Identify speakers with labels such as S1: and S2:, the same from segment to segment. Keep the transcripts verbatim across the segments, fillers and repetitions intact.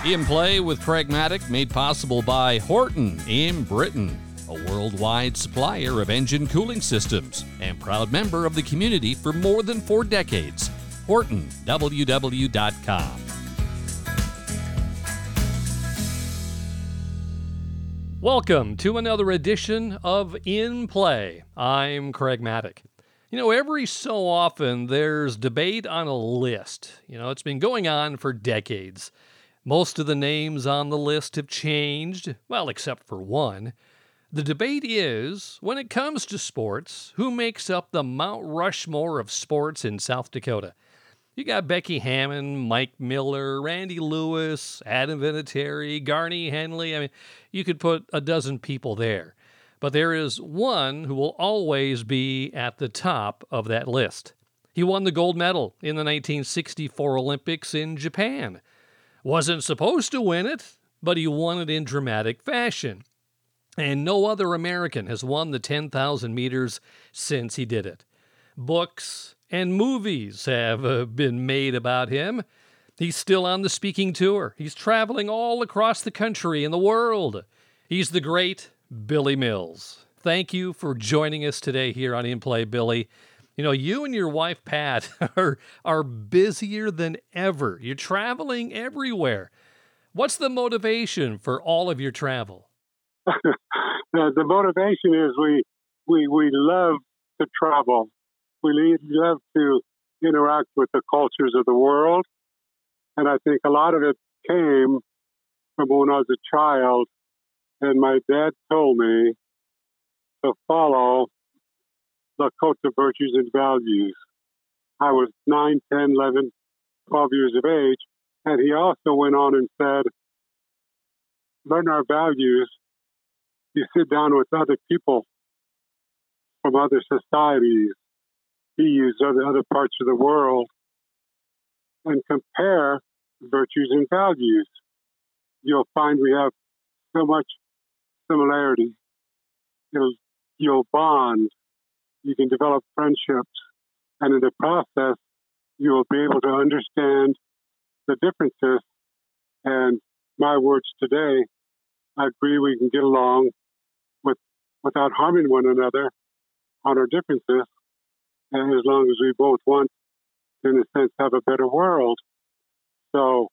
S1: In Play with Pragmatic, made possible by Horton in Britain, a worldwide supplier of engine cooling systems and proud member of the community for more than four decades. Horton W W dot com.
S2: Welcome to another edition of In Play. I'm Craig Maddock. You know, every so often there's debate on a list. You know, it's been going on for decades. Most of the names on the list have changed, well, except for one. The debate is, when it comes to sports, who makes up the Mount Rushmore of sports in South Dakota? You got Becky Hammon, Mike Miller, Randy Lewis, Adam Vinatieri, Garney Henley. I mean, you could put a dozen people there. But there is one who will always be at the top of that list. He won the gold medal in the nineteen sixty-four Olympics in Japan. Wasn't supposed to win it, but he won it in dramatic fashion. And no other American has won the ten thousand meters since he did it. Books and movies have uh, been made about him. He's still on the speaking tour. He's traveling all across the country and the world. He's the great Billy Mills. Thank you for joining us today here on In Play, Billy. You know, you and your wife, Pat, are, are busier than ever. You're traveling everywhere. What's the motivation for all of your travel?
S3: the, the motivation is we, we, we love to travel. We love to interact with the cultures of the world. And I think a lot of it came from when I was a child. And my dad told me to follow Lakota virtues and values. I was nine, ten, eleven, twelve years of age. And he also went on and said, learn our values. You sit down with other people from other societies. He used other, other parts of the world and compare virtues and values. You'll find we have so much similarity. You'll, you'll bond. You can develop friendships. And in the process, you will be able to understand the differences. And my words today, I agree we can get along with without harming one another on our differences. And as long as we both want, in a sense, have a better world. So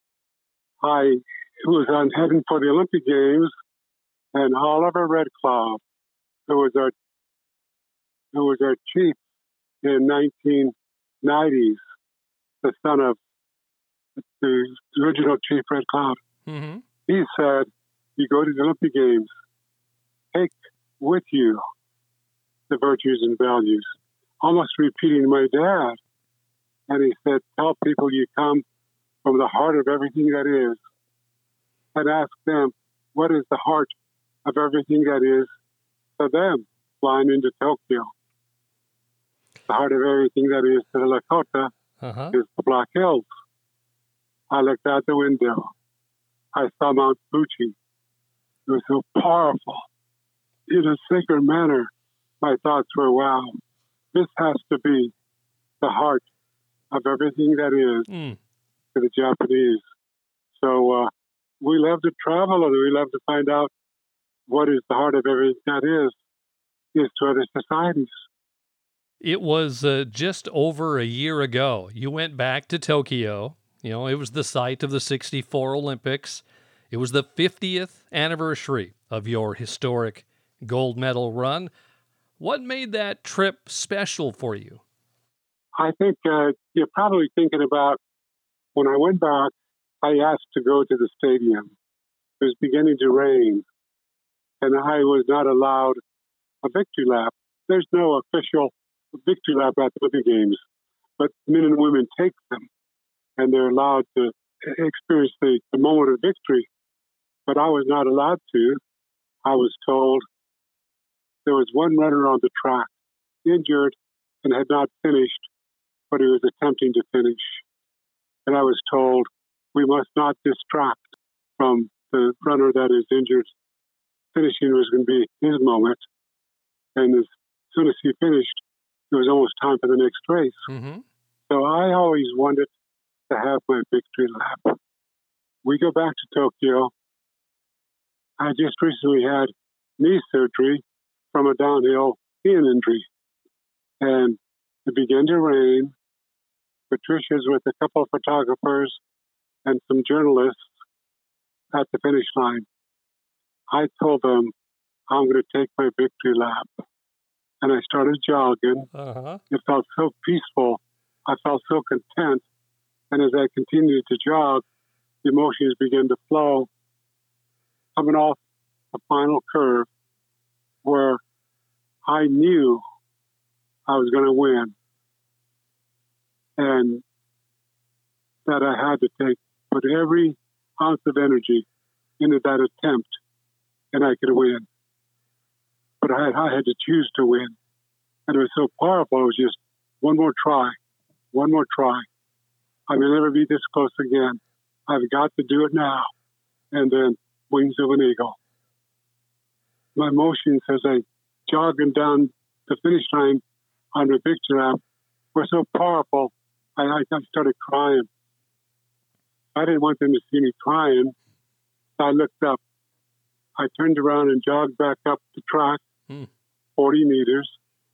S3: I was on heading for the Olympic Games, and Oliver Redclaw, who was our who was our chief in nineteen nineties, the son of the original Chief Redclaw, mm-hmm. he said, "You go to the Olympic Games, take with you the virtues and values." Almost repeating my dad. And he said, tell people you come from the heart of everything that is. And ask them, what is the heart of everything that is to them flying into Tokyo? The heart of everything that is to the Lakota uh-huh. is the Black Hills. I looked out the window. I saw Mount Fuji. It was so powerful. In a sacred manner, my thoughts were, wow. This has to be the heart of everything that is mm. to the Japanese. So uh, we love to travel and we love to find out what is the heart of everything that is, is to other societies.
S2: It was uh, just over a year ago. You went back to Tokyo. You know, it was the site of the sixty-four Olympics. It was the fiftieth anniversary of your historic gold medal run. What made that trip special for you?
S3: I think uh, you're probably thinking about when I went back, I asked to go to the stadium. It was beginning to rain, and I was not allowed a victory lap. There's no official victory lap at the Olympic Games, but men and women take them, and they're allowed to experience the, the moment of victory. But I was not allowed to. I was told there was one runner on the track, injured and had not finished, but he was attempting to finish. And I was told, we must not distract from the runner that is injured. Finishing was going to be his moment. And as soon as he finished, it was almost time for the next race. Mm-hmm. So I always wanted to have my victory lap. we go back to Tokyo. I just recently had knee surgery from a downhill skiing injury. And it began to rain. Patricia's with a couple of photographers and some journalists at the finish line. I told them I'm going to take my victory lap. And I started jogging.
S2: Uh-huh.
S3: It felt so peaceful. I felt so content. And as I continued to jog, the emotions began to flow. Coming off the final curve where I knew I was going to win. And that I had to take, put every ounce of energy into that attempt, and I could win. But I had, I had to choose to win. And it was so powerful. It was just one more try, one more try. I may never be this close again. I've got to do it now. And then wings of an eagle. My emotions as I jogging down the finish line on the victory lap were so powerful, I, I, I started crying. I didn't want them to see me crying. So I looked up. I turned around and jogged back up the track,
S2: hmm.
S3: forty meters,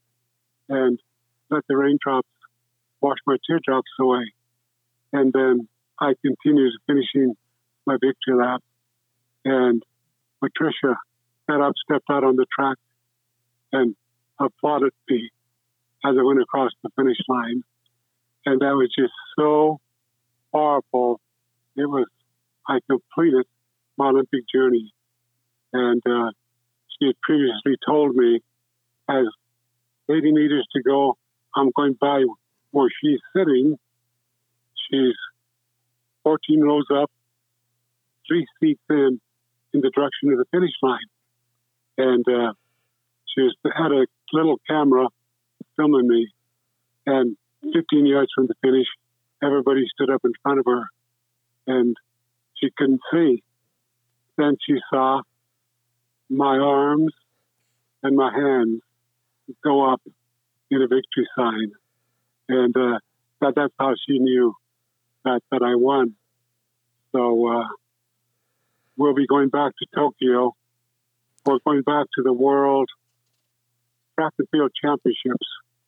S3: and let the raindrops wash my teardrops away. And then I continued finishing my victory lap. And Patricia got up, stepped out on the track, and applauded me as I went across the finish line. And that was just so powerful. It was, I completed my Olympic journey. And uh, she had previously told me, as eighty meters to go, I'm going by where she's sitting. She's fourteen rows up, three seats in, in the direction of the finish line. And uh, she was, had a little camera filming me. And fifteen yards from the finish, everybody stood up in front of her. And she couldn't see. Then she saw my arms and my hands go up in a victory sign. And uh, that, that's how she knew that, that I won. So uh, we'll be going back to Tokyo. We're going back to the World Track and Field Championships,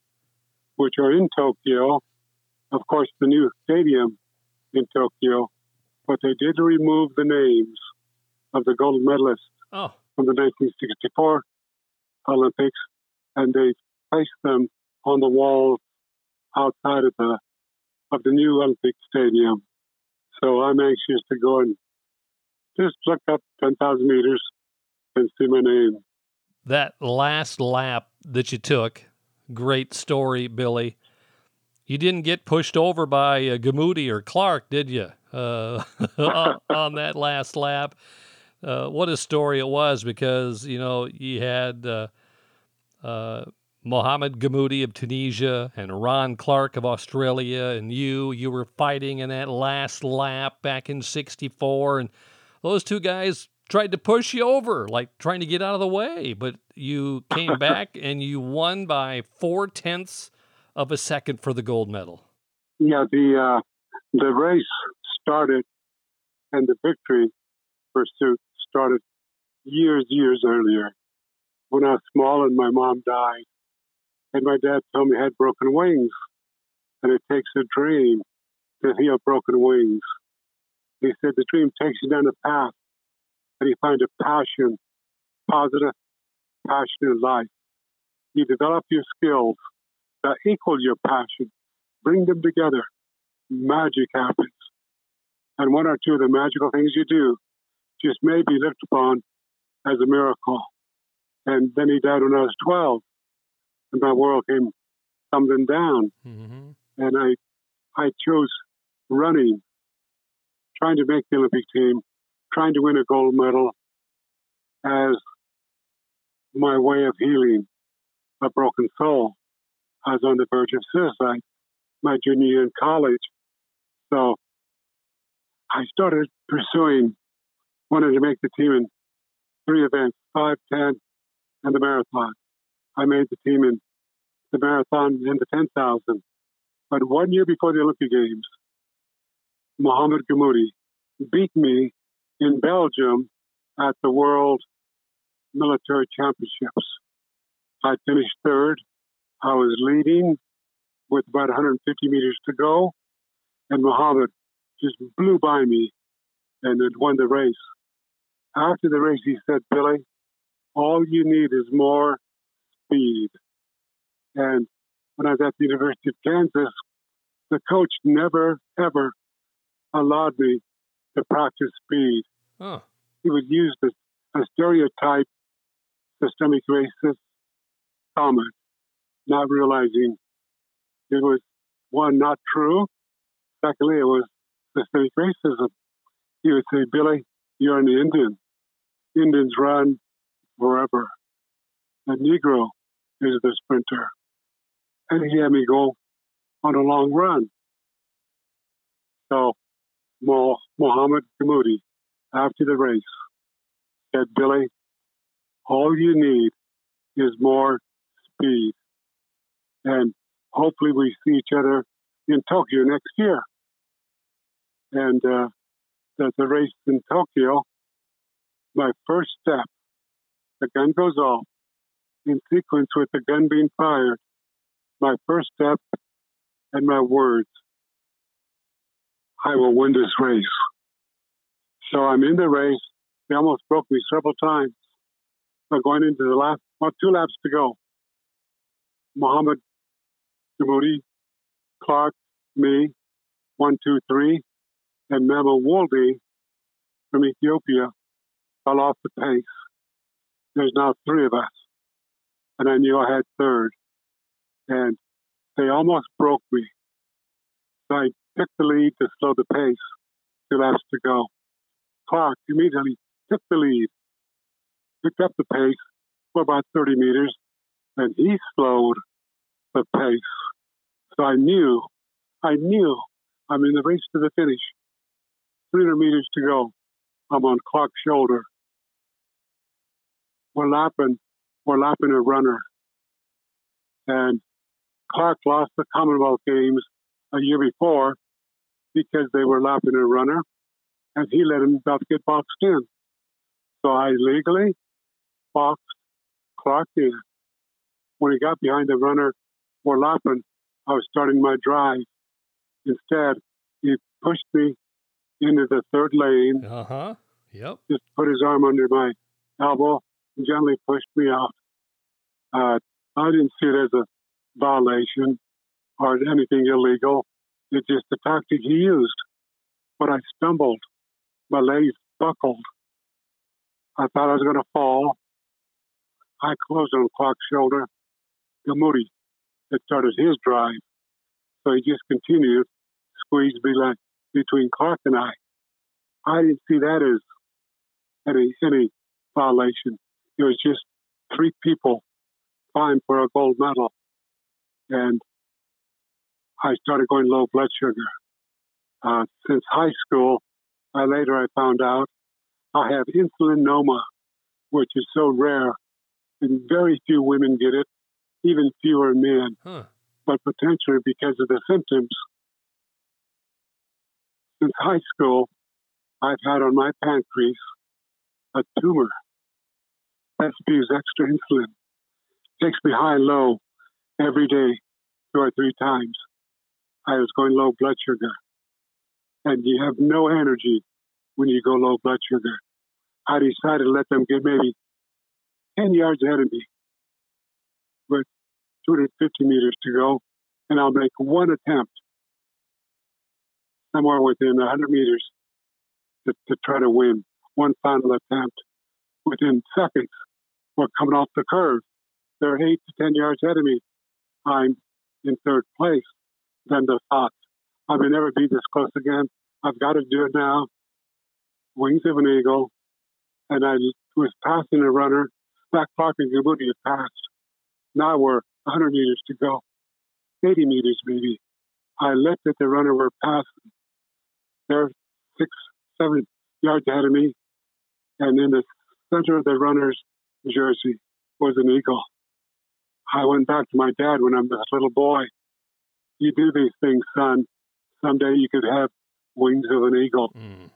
S3: which are in Tokyo. Of course, the new stadium in Tokyo. But they did remove the names of the gold medalists
S2: oh.
S3: from the nineteen sixty-four Olympics, and they placed them on the wall outside of the of the new Olympic Stadium. So I'm anxious to go and just look up ten thousand meters and see my name.
S2: That last lap that you took, great story, Billy. You didn't get pushed over by uh, Gammoudi or Clark, did you, uh, on, on that last lap? Uh, what a story it was, because, you know, you had uh, uh, Mohamed Gammoudi of Tunisia and Ron Clark of Australia, and you, you were fighting in that last lap back in sixty-four, and those two guys tried to push you over, like trying to get out of the way, but you came back and you won by four-tenths of a second for the gold medal.
S3: Yeah, the uh, the race started, and the victory pursuit started years, years earlier. When I was small and my mom died, and my dad told me I had broken wings, and it takes a dream to heal broken wings. He said the dream takes you down a path, and you find a passion, positive, passionate life. You develop your skills that equal your passion, bring them together. Magic happens. And one or two of the magical things you do just may be looked upon as a miracle. And then he died when I was twelve, and my world came tumbling down.
S2: Mm-hmm.
S3: And I, I chose running, trying to make the Olympic team, trying to win a gold medal as my way of healing a broken soul. I was on the verge of suicide my junior year in college. So I started pursuing, wanted to make the team in three events, five, ten, and the marathon. I made the team in the marathon and the ten thousand. But one year before the Olympic Games, Mohamed Gammoudi beat me in Belgium at the World Military Championships. I finished third. I was leading with about one hundred fifty meters to go, and Muhammad just blew by me and had won the race. After the race, he said, "Billy, all you need is more speed." And when I was at the University of Kansas, the coach never, ever allowed me to practice speed.
S2: Oh.
S3: He would use the, a stereotype systemic racist comment, not realizing it was, one, not true. Secondly, it was systemic racism. He would say, "Billy, you're an Indian. Indians run forever. A Negro is the sprinter." And he had me go on a long run. So Mo- Mohammed Gammoudi, after the race, said, "Billy, all you need is more speed. And hopefully we see each other in Tokyo next year." And uh, at the race in Tokyo, my first step, the gun goes off in sequence with the gun being fired. My first step and my words, "I will win this race." So I'm in the race. They almost broke me several times. But going into the last, well, two laps to go. Mohammed Gammoudi, Clark, me, one, two, three, and Memo Wolde from Ethiopia fell off the pace. There's now three of us. And I knew I had third. And they almost broke me. So I took the lead to slow the pace. Two laps to go. Clark immediately took the lead, picked up the pace for about thirty meters, and he slowed the pace. So I knew, I knew I'm in the race to the finish. three hundred meters to go. I'm on Clark's shoulder. We're lapping, we're lapping a runner. And Clark lost the Commonwealth Games a year before because they were lapping a runner, and he let himself get boxed in. So I legally boxed Clark in. When he got behind the runner for lapping, I was starting my drive. Instead, he pushed me into the third lane.
S2: Uh-huh. Yep.
S3: Just put his arm under my elbow and gently pushed me out. Uh, I didn't see it as a violation or anything illegal. It's just the tactic he used. But I stumbled. My legs buckled. I thought I was going to fall. I closed on Clark's shoulder. Gammoudi had started his drive. So he just continued, squeezed me like between Clark and I. I didn't see that as any, any violation. It was just three people vying for a gold medal. And I started going low blood sugar. Uh, since high school, I later I found out I have insulinoma, which is so rare, and very few women get it, even fewer men.
S2: Huh.
S3: But potentially because of the symptoms. Since high school, I've had on my pancreas a tumor that spews extra insulin. Takes me high and low every day, two or three times. I was going low blood sugar. And you have no energy when you go low blood sugar. I decided to let them get maybe ten yards ahead of me with two hundred fifty meters to go, and I'll make one attempt somewhere within one hundred meters to, to try to win. One final attempt. Within seconds, we're coming off the curve. They're eight to ten yards ahead of me. I'm in third place. Then the thought, I may never be this close again. I've got to do it now. Wings of an eagle. And I was passing a runner. Black Clark and Gammoudi had passed. Now we're one hundred meters to go. eighty meters maybe. I looked at the runner we're passing. They're six, seven yards ahead of me. And in the center of the runner's jersey was an eagle. I went back to my dad when I was a little boy. You do these things, son. Someday you could have wings of an eagle.
S2: Mm.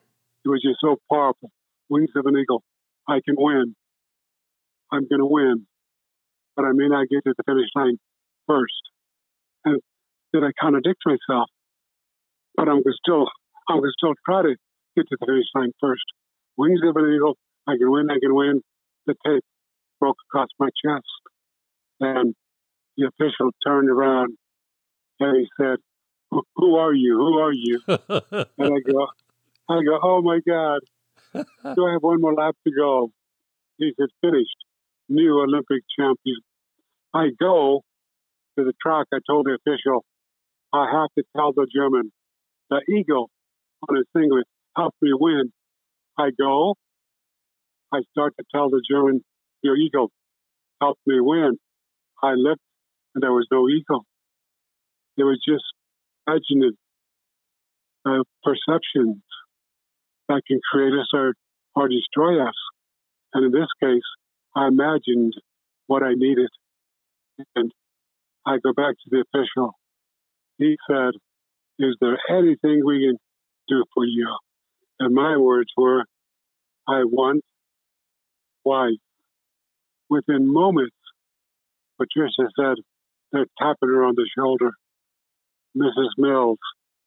S3: It was just so powerful. Wings of an eagle. I can win. I'm going to win. But I may not get to the finish line first. And did I contradict myself? But I'm going to still, I'm going to still try to get to the finish line first. Wings of an eagle. I can win. I can win. The tape broke across my chest. And the official turned around and he said, "Who are you? Who are you?" And I go, I go, "Oh my God, do I have one more lap to go?" He said, "Finished, new Olympic champion." I go to the track. I told the official, I have to tell the German, the eagle on his singlet helped me win. I go, I start to tell the German, your eagle helped me win. I looked and there was no eagle. It was just imagined uh, perceptions that can create us or, or destroy us. And in this case, I imagined what I needed. And I go back to the official. He said, "Is there anything we can do for you?" And my words were, "I want wife." Within moments, Patricia said, they're tapping her on the shoulder. "Missus Mills,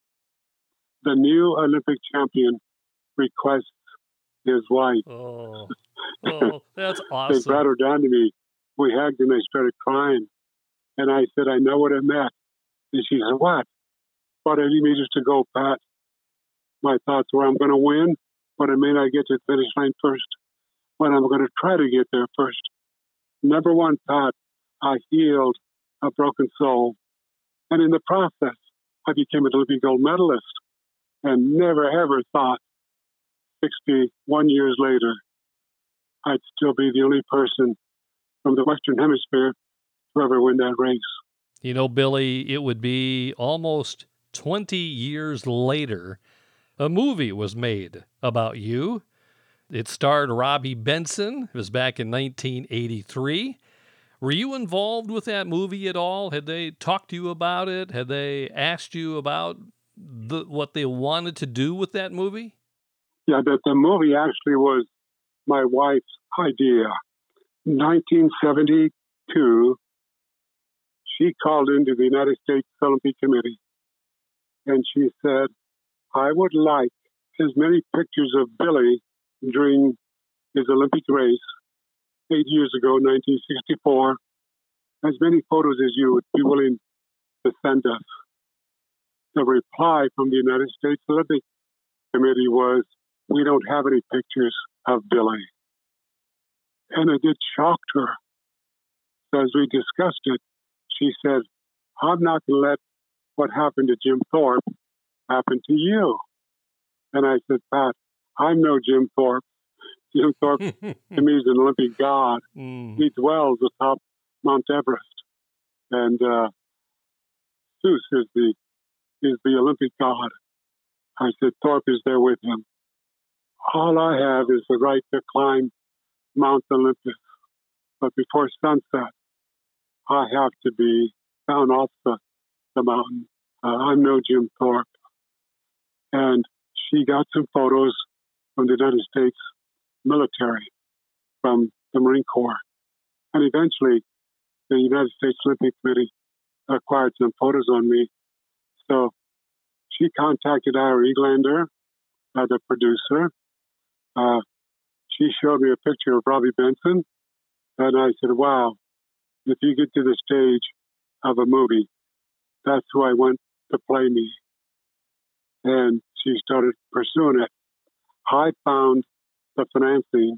S3: the new Olympic champion requests his wife."
S2: Oh, oh that's
S3: They
S2: awesome.
S3: brought her down to me. We hugged and I started crying. And I said, "I know what it meant." And she said, "What?" "About eighty meters to go, Pat." My thoughts were, I'm going to win, but I may not get to the finish line first. But I'm going to try to get there first. Number one, Pat, I healed a broken soul. And in the process, I became an Olympic gold medalist and never, ever thought sixty-one years later, I'd still be the only person from the Western Hemisphere to ever win that race.
S2: You know, Billy, it would be almost twenty years later, a movie was made about you. It starred Robbie Benson. It was back in nineteen eighty-three. Were you involved with that movie at all? Had they talked to you about it? Had they asked you about the, what they wanted to do with that movie?
S3: Yeah, the, the movie actually was my wife's idea. nineteen seventy-two, she called into the United States Olympic Committee and she said, "I would like as many pictures of Billy during his Olympic race eight years ago, nineteen sixty-four, as many photos as you would be willing to send us." The reply from the United States Olympic Committee was, "We don't have any pictures of Billy." And it did shocked her. So as we discussed it, she said, "I'm not going to let what happened to Jim Thorpe happen to you." And I said, "Pat, I'm no Jim Thorpe. Jim Thorpe, to me, is an Olympic god.
S2: Mm.
S3: He dwells atop Mount Everest. And uh, Zeus is the, is the Olympic god." I said, "Thorpe is there with him. All I have is the right to climb Mount Olympus. But before sunset, I have to be down off the, the mountain. Uh, I'm no Jim Thorpe." And she got some photos from the United States military, from the Marine Corps. And eventually, the United States Olympic Committee acquired some photos on me. So she contacted Ira Eglander, uh, the producer. Uh, she showed me a picture of Robbie Benson. And I said, "Wow, if you get to the stage of a movie, that's who I want to play me." And she started pursuing it. I found the financing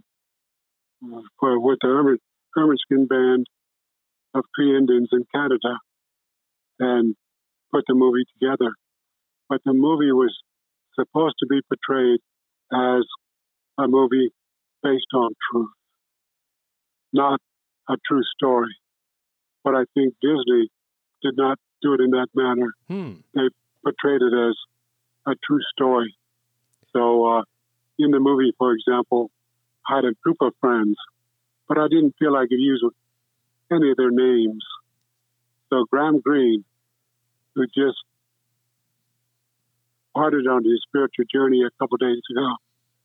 S3: for with the Herman, Hermanskin Band of Cree Indians in Canada and put the movie together. But the movie was supposed to be portrayed as a movie based on truth, not a true story. But I think Disney did not do it in that manner.
S2: Hmm.
S3: They portrayed it as a true story. So uh, in the movie, for example, I had a group of friends, but I didn't feel I could use any of their names. So Graham Greene, who just parted on his spiritual journey a couple of days ago,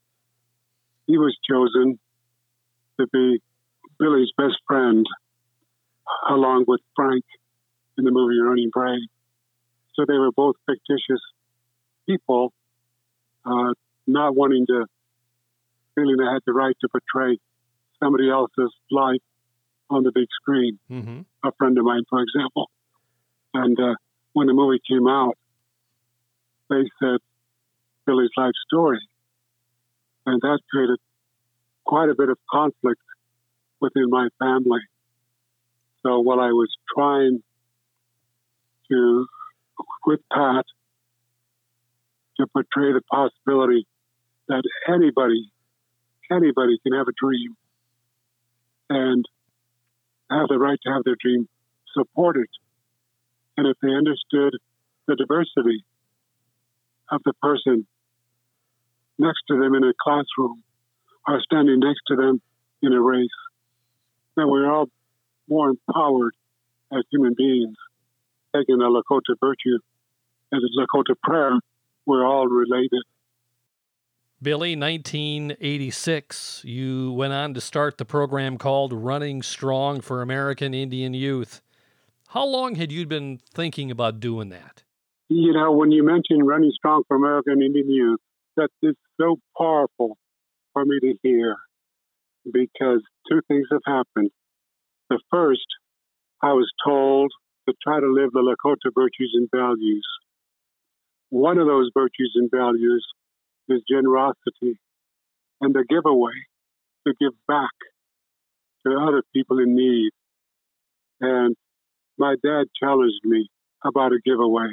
S3: he was chosen to be Billy's best friend, along with Frank in the movie Running Brave. So they were both fictitious people, uh, not wanting to, feeling they had the right to portray somebody else's life on the big screen.
S2: Mm-hmm.
S3: A friend of mine, for example. And uh, when the movie came out, they said Billy's life story. And that created quite a bit of conflict within my family. So while I was trying to, with Pat, to portray the possibility that anybody, anybody can have a dream and have the right to have their dream supported. And if they understood the diversity of the person next to them in a classroom or standing next to them in a race, then we're all more empowered as human beings. Taking the Lakota virtue and the Lakota prayer, we're all related.
S2: Billy, nineteen eighty-six, you went on to start the program called Running Strong for American Indian Youth. How long had you been thinking about doing that?
S3: You know, when you mention Running Strong for American Indian Youth, that is so powerful for me to hear, because two things have happened. The first, I was told to try to live the Lakota virtues and values. One of those virtues and values is generosity and the giveaway, to give back to other people in need. And my dad challenged me about a giveaway.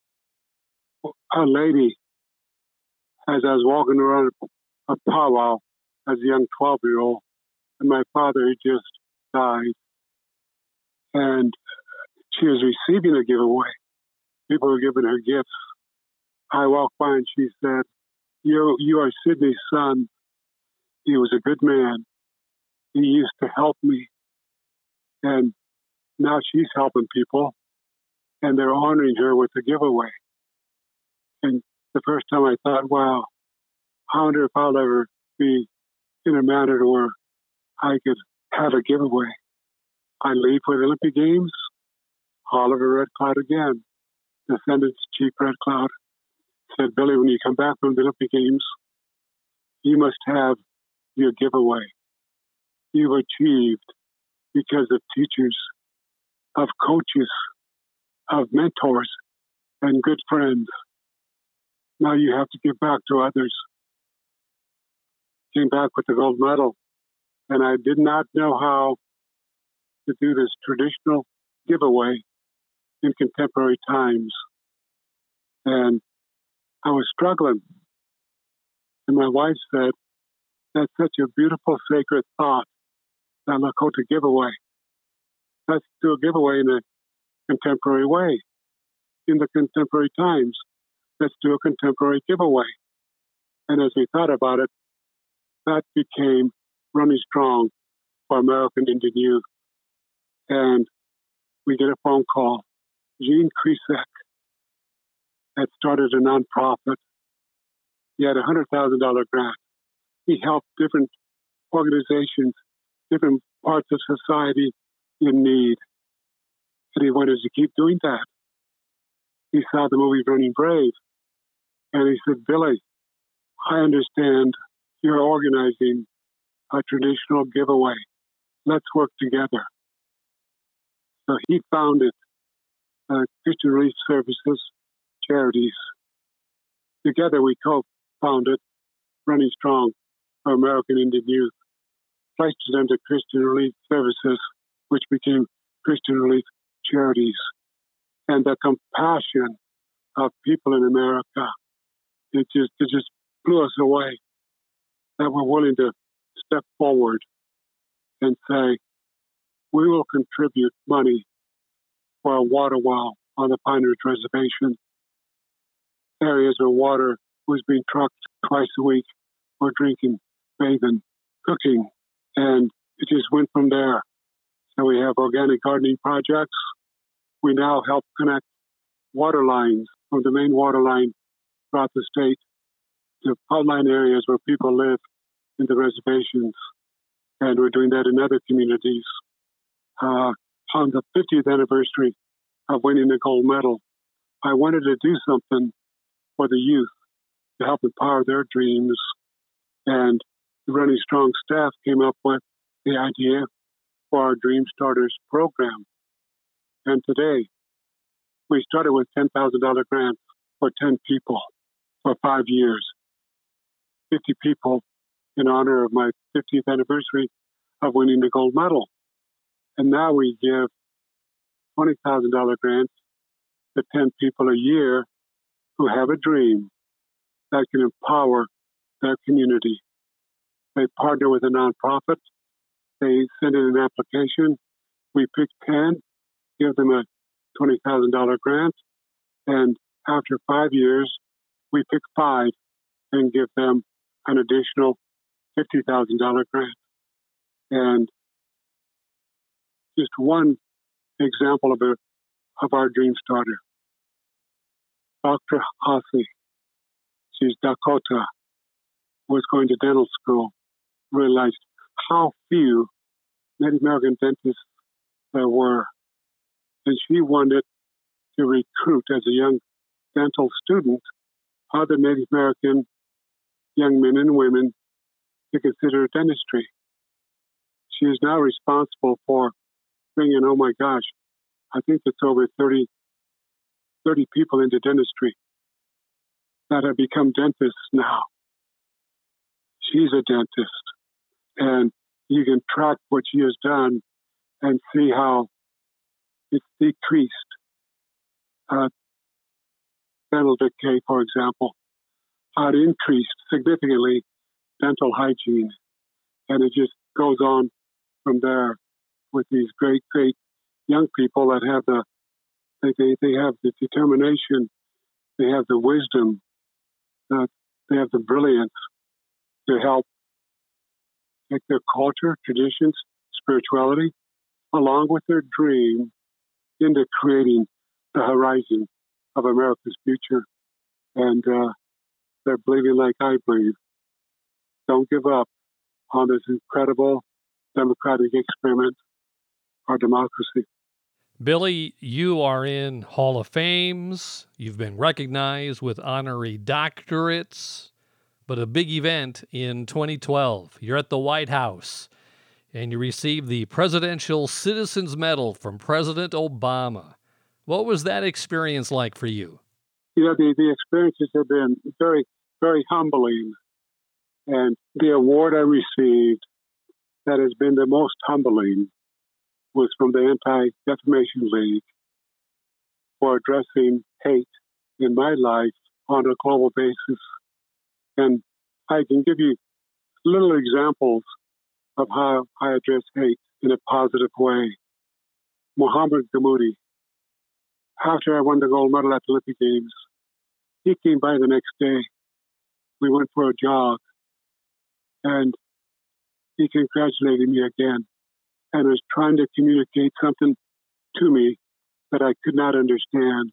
S3: A lady, as I was walking around a powwow as a young twelve-year-old, and my father had just died, and she was receiving a giveaway. People were giving her gifts. I walked by and she said, you, you are Sidney's son. He was a good man. He used to help me. And now she's helping people, and they're honoring her with a giveaway. And the first time I thought, wow, I wonder if I'll ever be in a manner where I could have a giveaway. I leave for the Olympic Games. Oliver Red Cloud again, Descendants Chief Red Cloud, said, Billy, when you come back from the Olympic Games, you must have your giveaway. You've achieved because of teachers, of coaches, of mentors, and good friends. Now you have to give back to others. Came back with the gold medal, and I did not know how to do this traditional giveaway in contemporary times. And I was struggling. And my wife said, that's such a beautiful, sacred thought, that Lakota giveaway. Let's do a giveaway in a contemporary way. In the contemporary times, let's do a contemporary giveaway. And as we thought about it, that became Running Strong for American Indian Youth. And we get a phone call. Gene Kresek had started a nonprofit. He had a one hundred thousand dollars grant. He helped different organizations, different parts of society in need. And he wanted to keep doing that. He saw the movie Running Brave. And he said, Billy, I understand you're organizing a traditional giveaway. Let's work together. So he founded uh, Christian Relief Services Charities. Together we co-founded Running Strong for American Indian Youth, placed it under Christian Relief Services, which became Christian Relief Charities. And the compassion of people in America, it just, it just blew us away, that we're willing to step forward and say, we will contribute money for a water well on the Pine Ridge Reservation, areas where water was being trucked twice a week for drinking, bathing, cooking, and it just went from there. So we have organic gardening projects. We now help connect water lines from the main water line throughout the state to outlying areas where people live in the reservations. And we're doing that in other communities. Uh, on the fiftieth anniversary of winning the gold medal, I wanted to do something for the youth to help empower their dreams. And the Running Strong staff came up with the idea for our Dream Starters program. And today, we started with ten thousand dollars grants for ten people for five years. fifty people in honor of my fiftieth anniversary of winning the gold medal. And now we give twenty thousand dollars grants to ten people a year who have a dream that can empower their community. They partner with a nonprofit. They send in an application. We pick ten, give them a twenty thousand dollars grant. And after five years, we pick five and give them an additional fifty thousand dollars grant. And just one example of, a, of our Dream Starter. Doctor Hossie, she's Dakota, was going to dental school, realized how few Native American dentists there were. And she wanted to recruit, as a young dental student, other Native American young men and women to consider dentistry. She is now responsible for bringing, oh my gosh, I think it's over thirty, thirty people into dentistry that have become dentists now. She's a dentist, and you can track what she has done and see how it's decreased uh, dental decay, for example, how it increased significantly dental hygiene. And it just goes on from there with these great, great young people that have the, they, they, they have the determination, they have the wisdom, uh, they have the brilliance to help take their culture, traditions, spirituality, along with their dream, into creating the horizon of America's future. And uh, they're believing like I believe. Don't give up on this incredible democratic experiment, our democracy.
S2: Billy, you are in Hall of Fames. You've been recognized with honorary doctorates. But a big event in twenty twelve, you're at the White House, and you received the Presidential Citizens Medal from President Obama. What was that experience like for you?
S3: You know, the, the experiences have been very, very humbling. And the award I received that has been the most humbling was from the Anti-Defamation League for addressing hate in my life on a global basis. And I can give you little examples of how I address hate in a positive way. Muhammad Gamoudi, after I won the gold medal at the Olympic Games, he came by the next day. We went for a jog, and he congratulated me again and was trying to communicate something to me that I could not understand.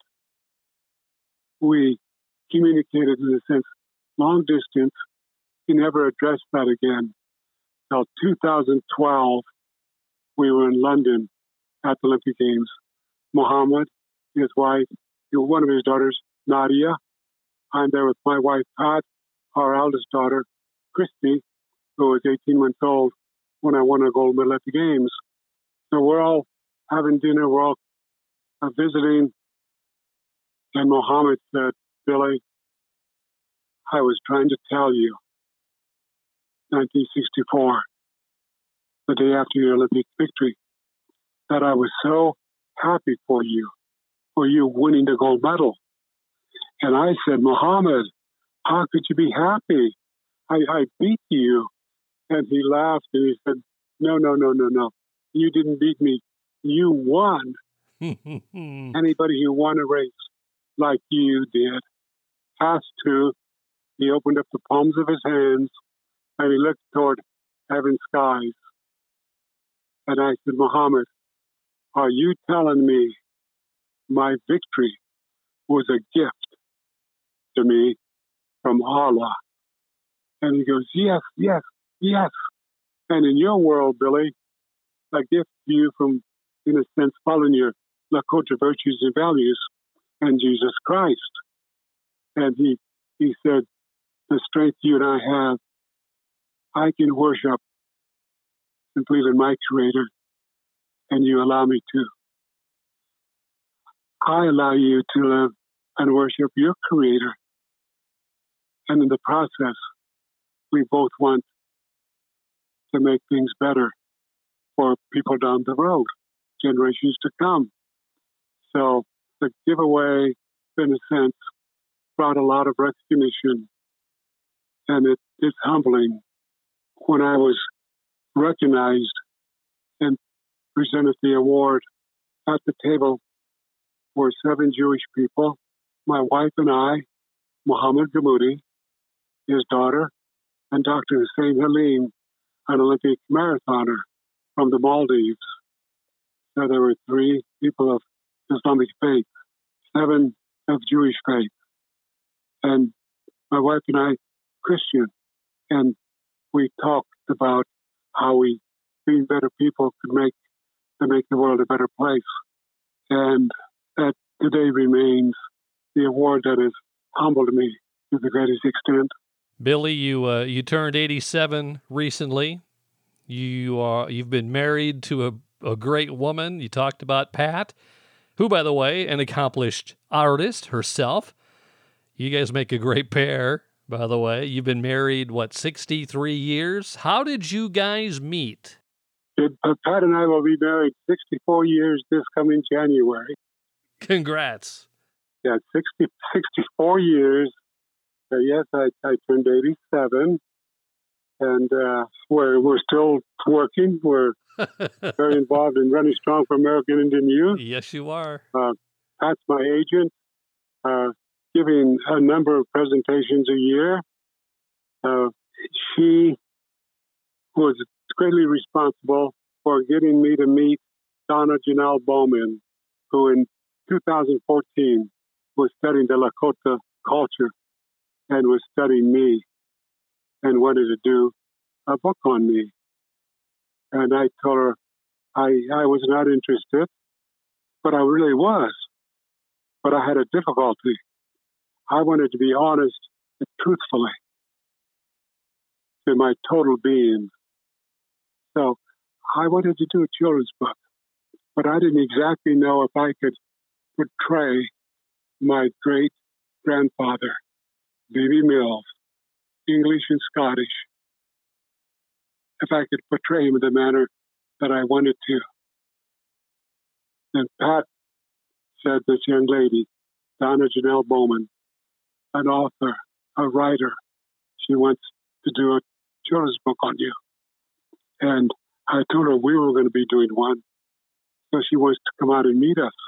S3: We communicated in a sense, long distance. He never addressed that again. Till two thousand twelve, we were in London at the Olympic Games. Muhammad, his wife, one of his daughters, Nadia. I'm there with my wife, Pat, our eldest daughter, Christy, who was eighteen months old when I won a gold medal at the Games. So we're all having dinner, we're all uh, visiting. And Muhammad said, Billy, I was trying to tell you, nineteen sixty-four, the day after your Olympic victory, that I was so happy for you, for you winning the gold medal. And I said, Muhammad, how could you be happy? I, I beat you. And he laughed and he said, no, no, no, no, no. You didn't beat me. You won. Anybody who won a race like you did has to. He opened up the palms of his hands and he looked toward heaven's skies. And I said, Muhammad, are you telling me my victory was a gift to me from Allah? And he goes, yes, yes. Yes. And in your world, Billy, a gift to you from, in a sense, following your Lakota virtues and values and Jesus Christ. And he, he said, the strength you and I have, I can worship and believe in my Creator, and you allow me to. I allow you to live and worship your Creator. And in the process, we both want to make things better for people down the road, generations to come. So the giveaway, in a sense, brought a lot of recognition, and it, it's humbling when I was recognized and presented the award. At the table were seven Jewish people, my wife and I, Mohammed Gamoudi, his daughter, and Doctor Hussein Halim, an Olympic marathoner from the Maldives. So there were three people of Islamic faith, seven of Jewish faith, and my wife and I, Christian. And we talked about how we, being better people, could make to make the world a better place. And that today remains the award that has humbled me to the greatest extent.
S2: Billy, you uh, you turned eighty-seven recently. You are you've been married to a, a great woman. You talked about Pat, who, by the way, an accomplished artist herself. You guys make a great pair, by the way. You've been married, what, sixty-three years? How did you guys meet?
S3: It, uh, Pat and I will be married sixty-four years this coming January.
S2: Congrats.
S3: Yeah, sixty, sixty-four years. Uh, yes, I, I turned eighty-seven, and uh, we're, we're still working. We're very involved in running strong for American Indian Youth.
S2: Yes, you are.
S3: Uh, Pat's my agent, uh, giving a number of presentations a year. Uh, she was greatly responsible for getting me to meet Donna Janelle Bowman, who in two thousand fourteen was studying the Lakota culture and was studying me and wanted to do a book on me. And I told her I, I was not interested, but I really was. But I had a difficulty. I wanted to be honest and truthfully in my total being. So I wanted to do a children's book, but I didn't exactly know if I could portray my great grandfather, Baby Mills, English and Scottish, if I could portray him in the manner that I wanted to. And Pat said, this young lady, Donna Janelle Bowman, an author, a writer, she wants to do a children's book on you. And I told her we were going to be doing one. So she wants to come out and meet us.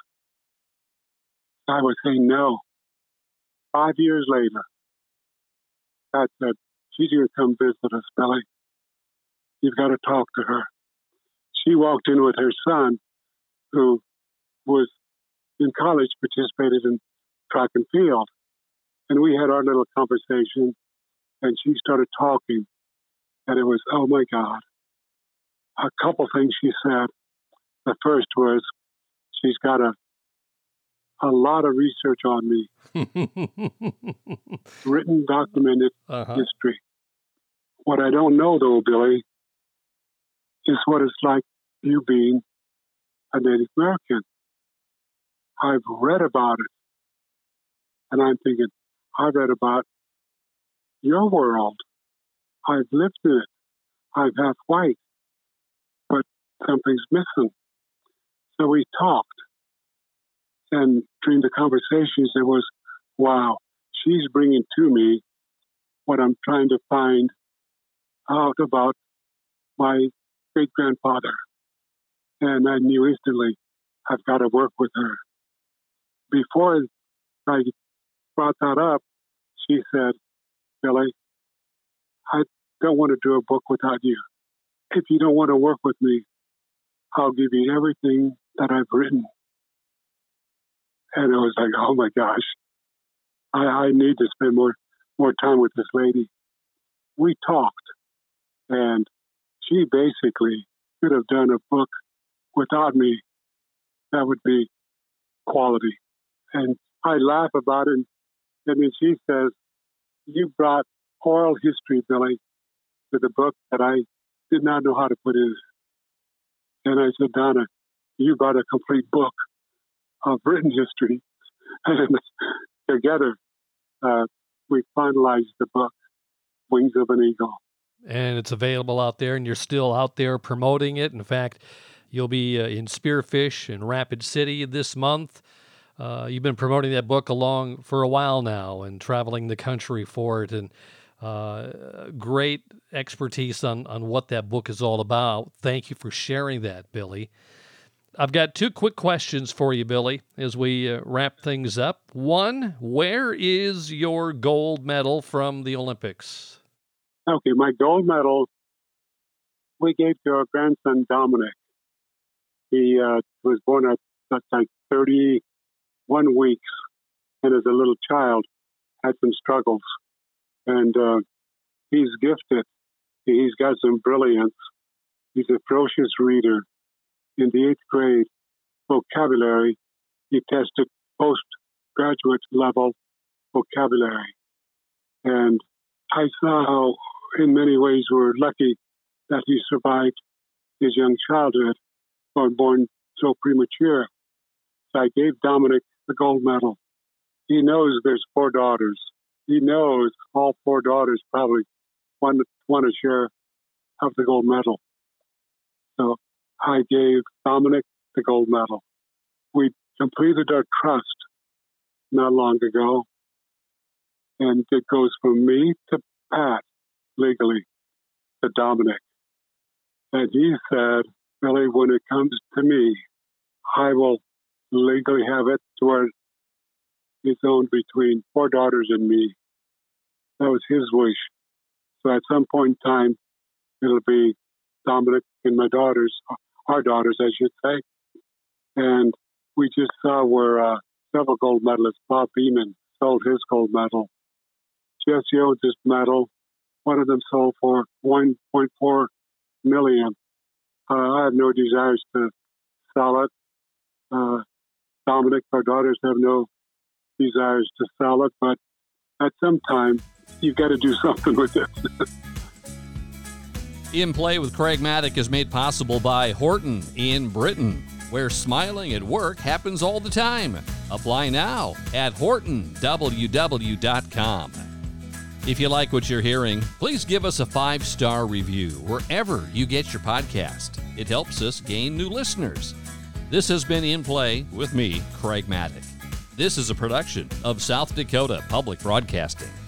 S3: I was saying no. Five years later, Pat said, she's going to come visit us, Billy. You've got to talk to her. She walked in with her son, who was in college, participated in track and field. And we had our little conversation, and she started talking. And it was, oh my God. A couple things she said. The first was, she's got a a lot of research on me. Written, documented uh-huh. history. What I don't know, though, Billy, is what it's like you being a Native American. I've read about it, and I'm thinking, I read about your world. I've lived in it. I'm half white, but something's missing. So we talked, and during the conversations, it was, wow, she's bringing to me what I'm trying to find out about my great-grandfather. And I knew instantly, I've got to work with her. Before I brought that up, she said, Billy, I don't want to do a book without you. If you don't want to work with me, I'll give you everything that I've written. And it was like, oh my gosh, I, I need to spend more, more time with this lady. We talked, And she basically could have done a book without me. That would be quality. And I laugh about it. And then she says, you brought oral history, Billy, to the book that I did not know how to put in. And I said, Donna, you brought a complete book of written history. And together, uh, we finalized the book, Wings of an Eagle.
S2: And it's available out there, and you're still out there promoting it. In fact, you'll be uh, in Spearfish in Rapid City this month. Uh, you've been promoting that book along for a while now and traveling the country for it, and uh, great expertise on, on what that book is all about. Thank you for sharing that, Billy. I've got two quick questions for you, Billy, as we uh, wrap things up. One, where is your gold medal from the Olympics?
S3: Okay, my gold medal we gave to our grandson, Dominic. He uh, was born at, at like thirty-one weeks, and as a little child had some struggles. And uh, he's gifted. He's got some brilliance. He's a ferocious reader. In the eighth grade vocabulary, he tested postgraduate level vocabulary. And I saw how, in many ways, we're lucky that he survived his young childhood, or born so premature. So I gave Dominic the gold medal. He knows there's four daughters. He knows all four daughters probably want, want a share of the gold medal. So I gave Dominic the gold medal. We completed our trust not long ago, and it goes from me to Pat legally to Dominic. And he said, Billy, when it comes to me, I will legally have it to where it's owned between four daughters and me. That was his wish. So at some point in time, it'll be Dominic and my daughters, our daughters, I should say. And we just saw where uh, several gold medalists, Bob Beeman, sold his gold medal. Jesse owns his medal. One of them sold for one point four million dollars. Uh, I have no desires to sell it. Uh, Dominic, our daughters, have no desires to sell it, but at some time, you've got to do something with it.
S1: In Play with Craig Mattick is made possible by Horton in Britain, where smiling at work happens all the time. Apply now at horton w w dot com. If you like what you're hearing, please give us a five-star review wherever you get your podcast. It helps us gain new listeners. This has been In Play with me, Craig Mattick. This is a production of South Dakota Public Broadcasting.